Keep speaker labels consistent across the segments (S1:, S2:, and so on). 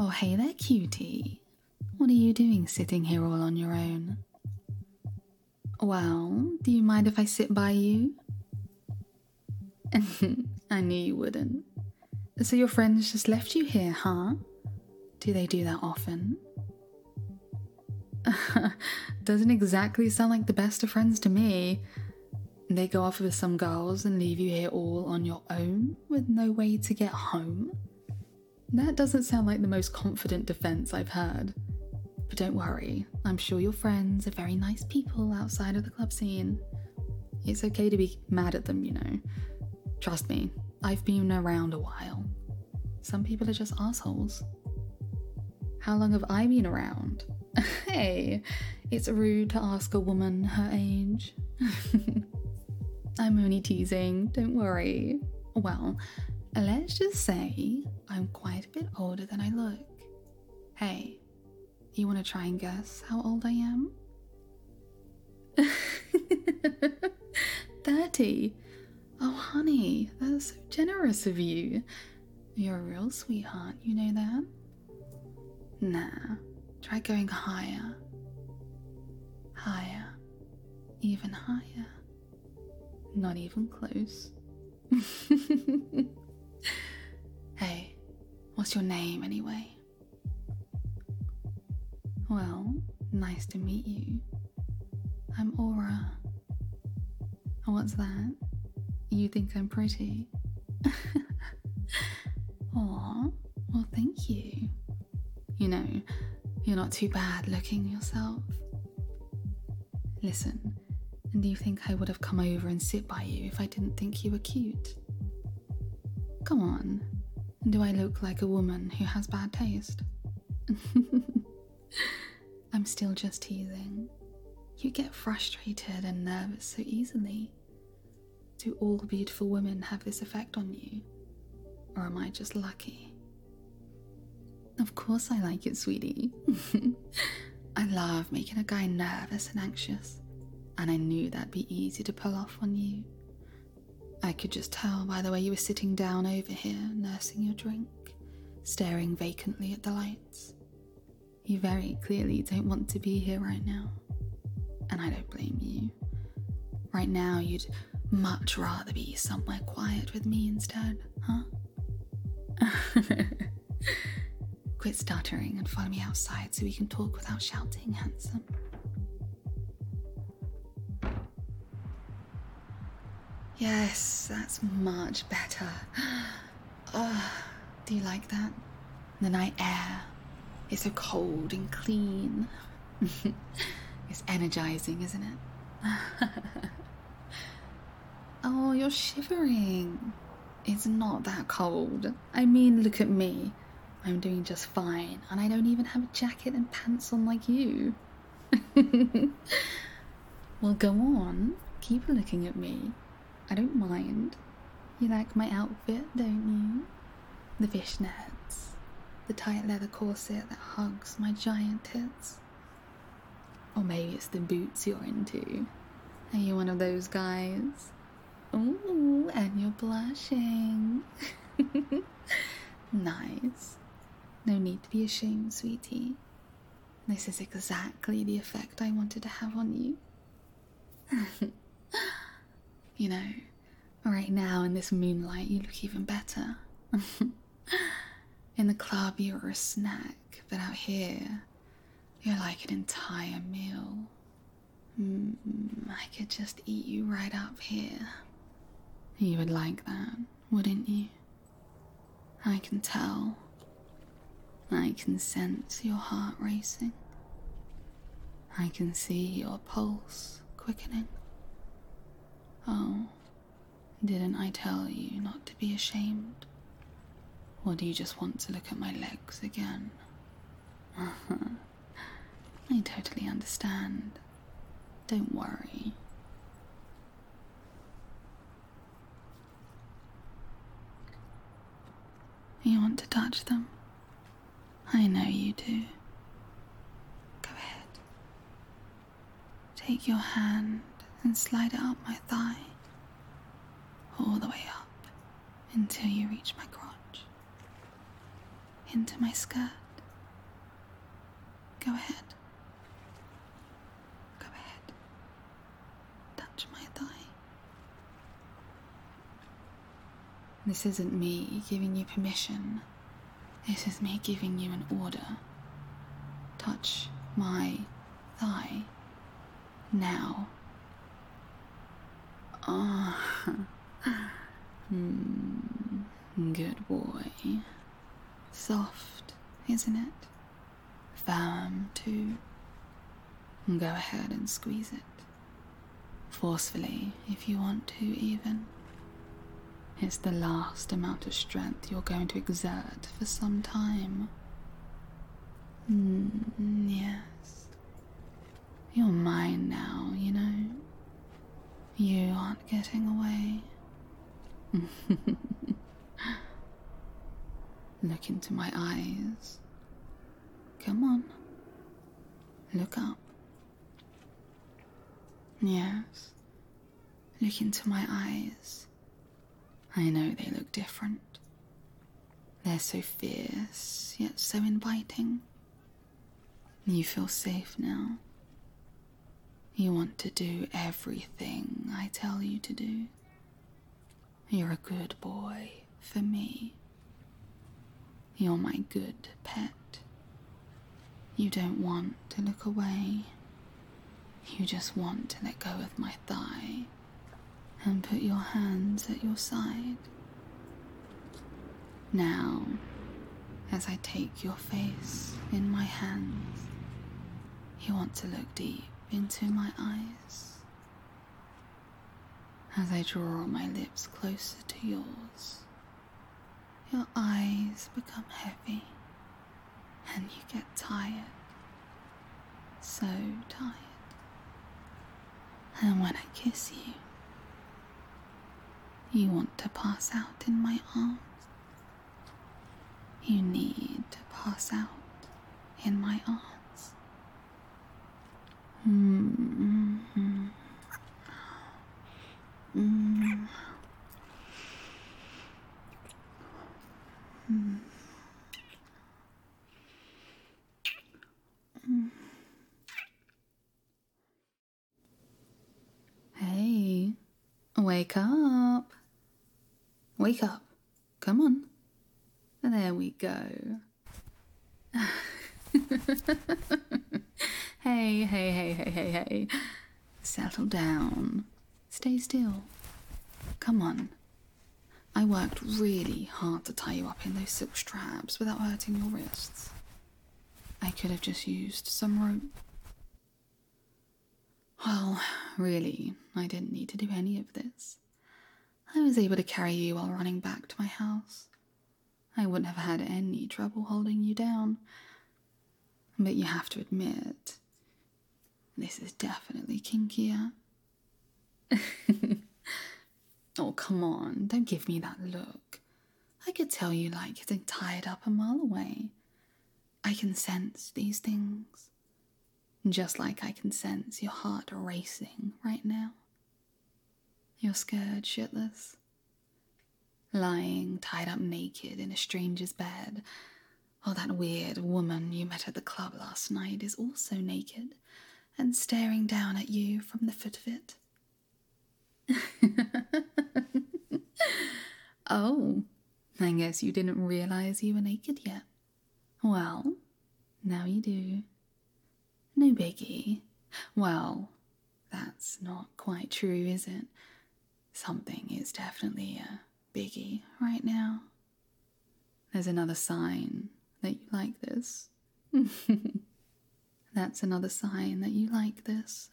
S1: Oh, hey there, cutie. What are you doing sitting here all on your own? Well, do you mind if I sit by you? I knew you wouldn't. So your friends just left you here, huh? Do they do that often? Doesn't exactly sound like the best of friends to me. They go off with some girls and leave you here all on your own with no way to get home? That doesn't sound like the most confident defense I've heard. But don't worry, I'm sure your friends are very nice people outside of the club scene. It's okay to be mad at them, you know. Trust me, I've been around a while. Some people are just assholes. How long have I been around? Hey, it's rude to ask a woman her age. I'm only teasing, don't worry. Well, let's just say I'm quite a bit older than I look. Hey, you want to try and guess how old I am? 30. Oh, honey, that's so generous of you. You're a real sweetheart, you know that? Nah, try going higher. Higher. Even higher. Not even close. Hey, what's your name anyway? Well, nice to meet you. I'm Aura. What's that? You think I'm pretty? Aw, well thank you. You know, you're not too bad looking yourself. Listen, do you think I would have come over and sit by you if I didn't think you were cute? Come on, do I look like a woman who has bad taste? I'm still just teasing. You get frustrated and nervous so easily. Do all beautiful women have this effect on you? Or am I just lucky? Of course I like it, sweetie. I love making a guy nervous and anxious, and I knew that'd be easy to pull off on you. I could just tell by the way you were sitting down over here, nursing your drink, staring vacantly at the lights. You very clearly don't want to be here right now, and I don't blame you. Right now, you'd much rather be somewhere quiet with me instead, huh? Quit stuttering and follow me outside so we can talk without shouting, handsome. Yes, that's much better. Oh, do you like that? The night air is so cold and clean. It's energizing, isn't it? Oh, you're shivering. It's not that cold. I mean, look at me. I'm doing just fine, and I don't even have a jacket and pants on like you. Well, go on. Keep looking at me. I don't mind. You like my outfit, don't you? The fishnets. The tight leather corset that hugs my giant tits. Or maybe it's the boots you're into. Are you one of those guys? Ooh, and you're blushing. Nice. No need to be ashamed, sweetie. This is exactly the effect I wanted to have on you. You know, right now in this moonlight you look even better. In the club you're a snack, but out here you're like an entire meal. I could just eat you right up here. You would like that, wouldn't you? I can tell. I can sense your heart racing. I can see your pulse quickening. Oh, didn't I tell you not to be ashamed? Or do you just want to look at my legs again? I totally understand. Don't worry. You want to touch them? I know you do. Go ahead. Take your hand and slide it up my thigh, all the way up until you reach my crotch, into my skirt. Go ahead. Go ahead. Touch my thigh. This isn't me giving you permission. This is me giving you an order. Touch my thigh. Now. Good boy. Soft, isn't it? Firm, too. Go ahead and squeeze it. Forcefully, if you want to, even. It's the last amount of strength you're going to exert for some time. Yes. You're mine now, you know. You aren't getting away. Look into my eyes. Come on. Look up. Yes. Look into my eyes. I know they look different. They're so fierce, yet so inviting. You feel safe now. You want to do everything I tell you to do. You're a good boy for me. You're my good pet. You don't want to look away. You just want to let go of my thigh and put your hands at your side. Now, as I take your face in my hands, you want to look deep into my eyes. As I draw my lips closer to yours, your eyes become heavy and you get tired, so tired. And when I kiss you, you want to pass out in my arms. You need to pass out in my arms. Hey, wake up. Wake up. Come on. There we go. Hey. Settle down. Stay still. Come on. I worked really hard to tie you up in those silk straps without hurting your wrists. I could have just used some rope. Well, really, I didn't need to do any of this. I was able to carry you while running back to my house. I wouldn't have had any trouble holding you down. But you have to admit, this is definitely kinkier. Oh, come on, don't give me that look. I could tell you like getting tied up a mile away. I can sense these things. Just like I can sense your heart racing right now. You're scared shitless. Lying tied up naked in a stranger's bed. Oh, that weird woman you met at the club last night is also naked and staring down at you from the foot of it. Oh, I guess you didn't realize you were naked yet. Well, now you do. No biggie. Well, that's not quite true, is it? Something is definitely a biggie right now. There's another sign that you like this. That's another sign that you like this.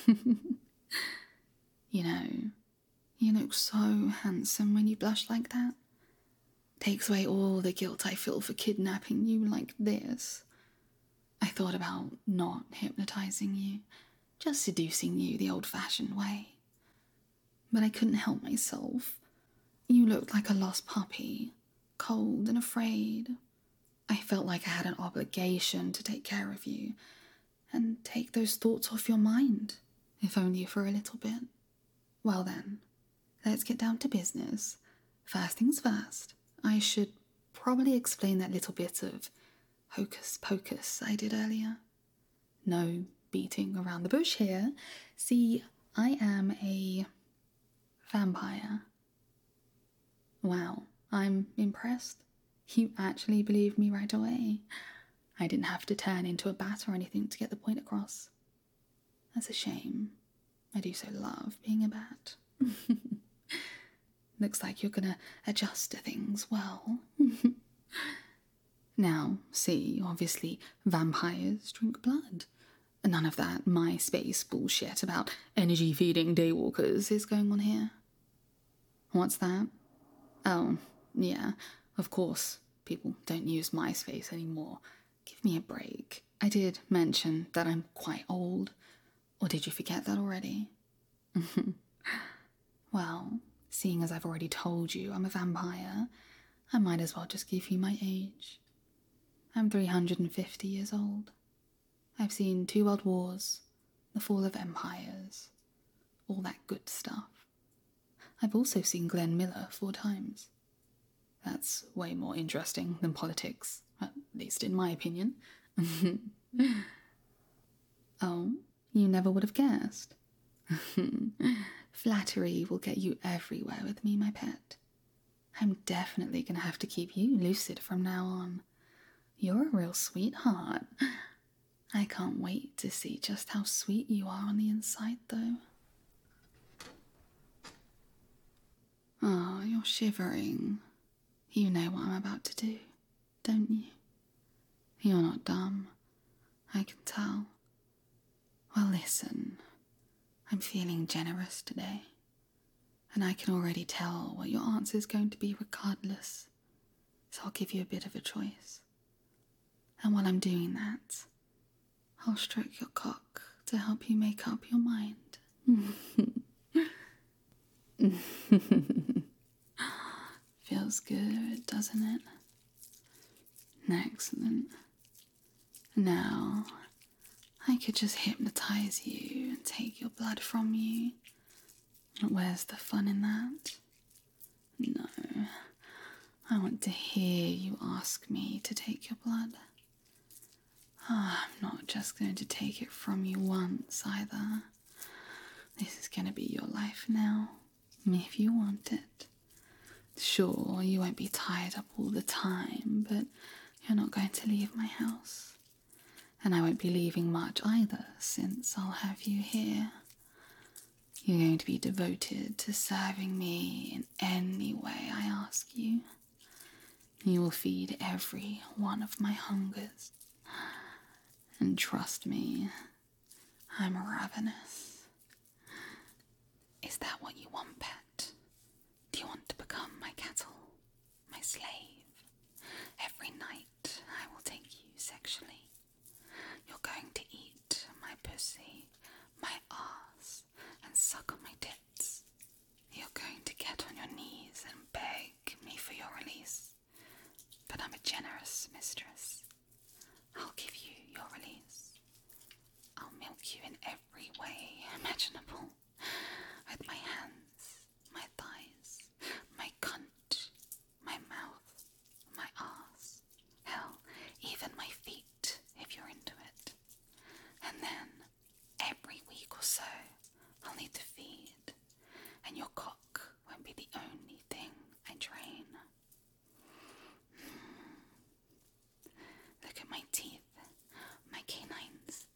S1: You know, you look so handsome when you blush like that. Takes away all the guilt I feel for kidnapping you like this. I thought about not hypnotizing you, just seducing you the old-fashioned way. But I couldn't help myself. You looked like a lost puppy, cold and afraid. I felt like I had an obligation to take care of you and take those thoughts off your mind, if only for a little bit. Well then, let's get down to business. First things first, I should probably explain that little bit of hocus pocus I did earlier. No beating around the bush here. See, I am a vampire. Wow, I'm impressed. You actually believed me right away. I didn't have to turn into a bat or anything to get the point across. That's a shame. I do so love being a bat. Looks like you're gonna adjust to things well. Now, see, obviously, vampires drink blood. None of that MySpace bullshit about energy feeding daywalkers is going on here. What's that? Oh, yeah, of course, people don't use MySpace anymore. Give me a break. I did mention that I'm quite old. Or did you forget that already? Well, seeing as I've already told you I'm a vampire, I might as well just give you my age. I'm 350 years old. I've seen 2 world wars, the fall of empires, all that good stuff. I've also seen Glenn Miller 4 times. That's way more interesting than politics, at least in my opinion. Oh, you never would have guessed. Flattery will get you everywhere with me, my pet. I'm definitely going to have to keep you lucid from now on. You're a real sweetheart. I can't wait to see just how sweet you are on the inside, though. Oh, you're shivering. You know what I'm about to do, don't you? You're not dumb. I can tell. Well, listen. I'm feeling generous today. And I can already tell what your answer is going to be regardless. So I'll give you a bit of a choice. And while I'm doing that, I'll stroke your cock to help you make up your mind. Feels good, doesn't it? Excellent. Now, I could just hypnotize you and take your blood from you. Where's the fun in that? No. I want to hear you ask me to take your blood. I'm not just going to take it from you once either. This is going to be your life now, if you want it. Sure, you won't be tied up all the time, but you're not going to leave my house. And I won't be leaving much either, since I'll have you here. You're going to be devoted to serving me in any way I ask you. You will feed every one of my hungers. And trust me, I'm ravenous. Is that what you want, pet? Do you want to become my cattle, my slave? Every night I will take you sexually. You're going to eat my pussy, my ass, and suck on my tits. You're going to get on your knees and beg me for your release. But I'm a generous mistress. I'll give you your release. I'll milk you in every way imaginable. With my hands, my thighs, my cunt, my mouth, my arse. Hell, even my feet, if you're into it. And then, every week or so, I'll need to feed. And your cock won't be the only thing I drain. Look at my teeth, my canines.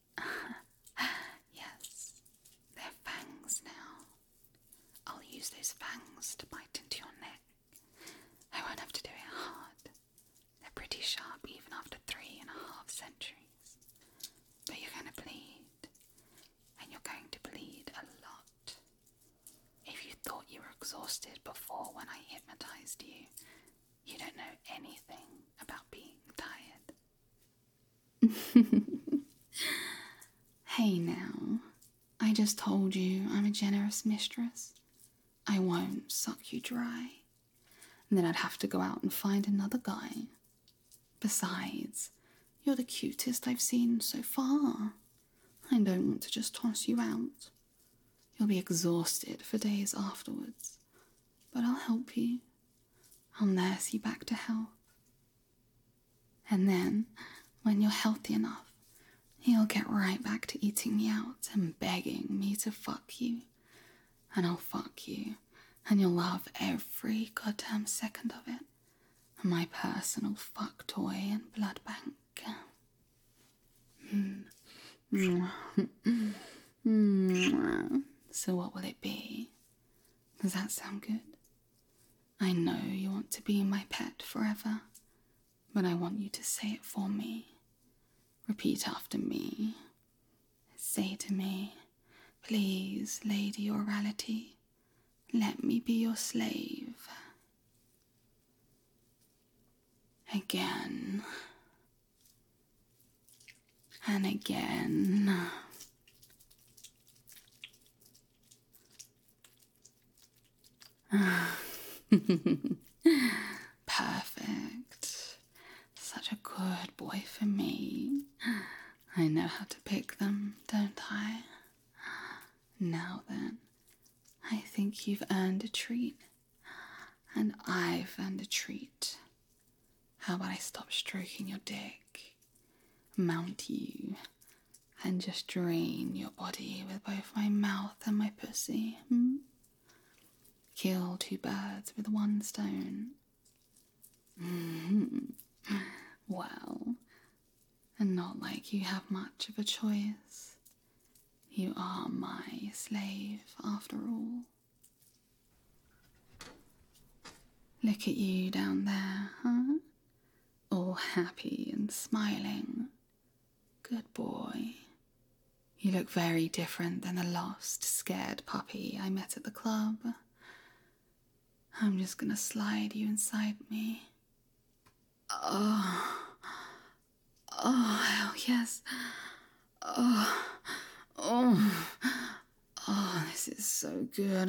S1: Yes, they're fangs now. I'll use those fangs to bite into your neck. I won't have to do it hard. They're pretty sharp even after 3.5 centuries. But you're going to bleed. And you're going to bleed a lot. If you thought you were exhausted before when I hypnotized you, you don't know anything about being tired. Hey now, I just told you I'm a generous mistress. I won't suck you dry. And then I'd have to go out and find another guy. Besides, you're the cutest I've seen so far. I don't want to just toss you out. You'll be exhausted for days afterwards. But I'll help you. I'll nurse you back to health. And then, when you're healthy enough, you'll get right back to eating me out and begging me to fuck you. And I'll fuck you, and you'll love every goddamn second of it. My personal fuck toy and blood bank. So what will it be? Does that sound good? I know you want to be my pet forever, but I want you to say it for me. Repeat after me. Say to me, please, Lady Orality, let me be your slave. Again. And again. Perfect. Such a good boy for me. I know how to pick them, don't I? Now then, I think you've earned a treat. And I've earned a treat. How about I stop stroking your dick, mount you, and just drain your body with both my mouth and my pussy? Kill two birds with one stone. Well, and not like you have much of a choice. You are my slave after all. Look at you down there, huh? All happy and smiling. Good boy. You look very different than the lost, scared puppy I met at the club. I'm just gonna slide you inside me. Oh, hell yes. Oh, this is so good.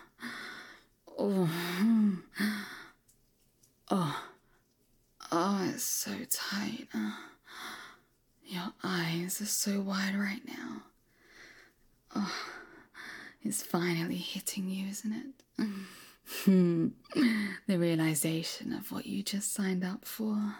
S1: Oh, it's so tight. Your eyes are so wide right now. Oh, it's finally hitting you, isn't it? The realization of what you just signed up for.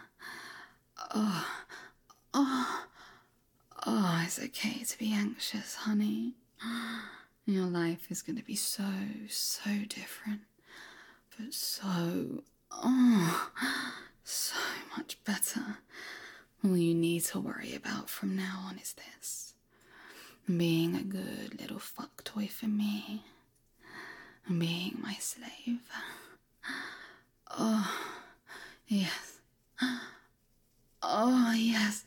S1: Oh, it's okay to be anxious, honey. Your life is going to be so different. But so much better. All you need to worry about from now on is this. Being a good little fuck toy for me. Being my slave. Oh, yes. Oh, yes.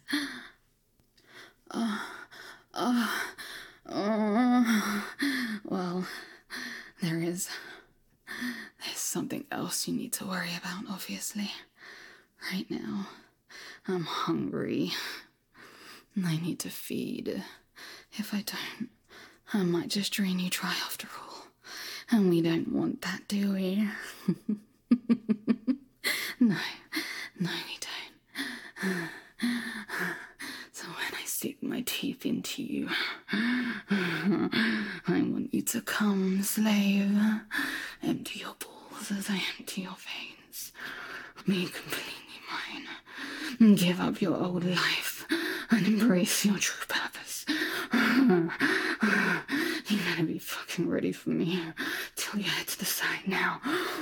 S1: Well, there's something else you need to worry about, obviously. Right now, I'm hungry. I need to feed. If I don't, I might just drain you dry after all. And we don't want that, do we? No, we don't. So when I stick my teeth into you, I want you to come, slave. Empty your balls as I empty your veins. Be completely mine. Give up your old life and embrace your true purpose. You better be fucking ready for me. Tilt your head to the side now.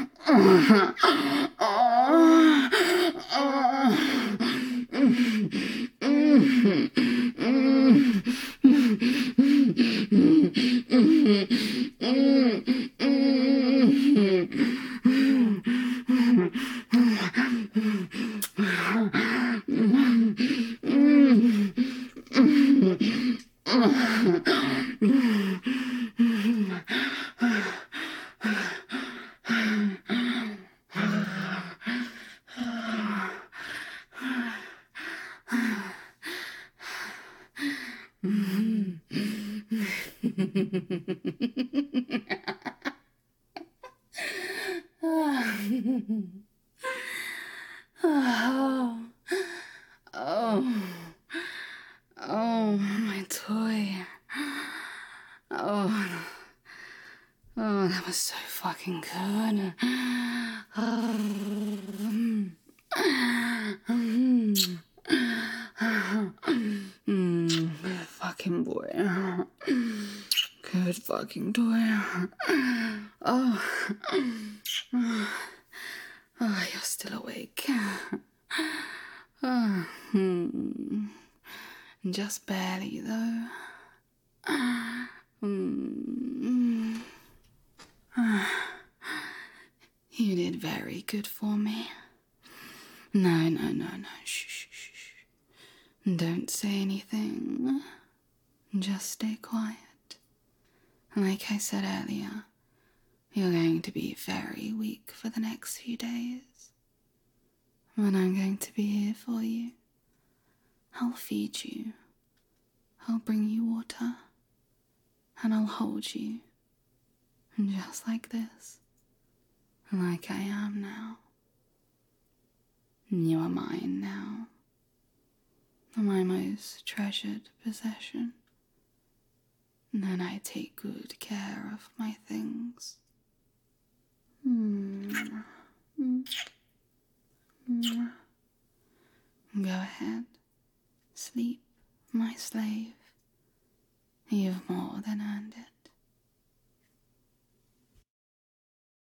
S1: Oh, my toy. Oh, that was so fucking good. toy. Good fucking toy. Oh. Oh, you're still awake. Oh, just barely, though. You did very good for me. No. Shh. Don't say anything. Just stay quiet. Like I said earlier, you're going to be very weak for the next few days. But I'm going to be here for you. I'll feed you. I'll bring you water. And I'll hold you. Just like this. Like I am now. You are mine now. My most treasured possession. And I take good care of my things. Go ahead. Sleep, my slave. You've more than earned it.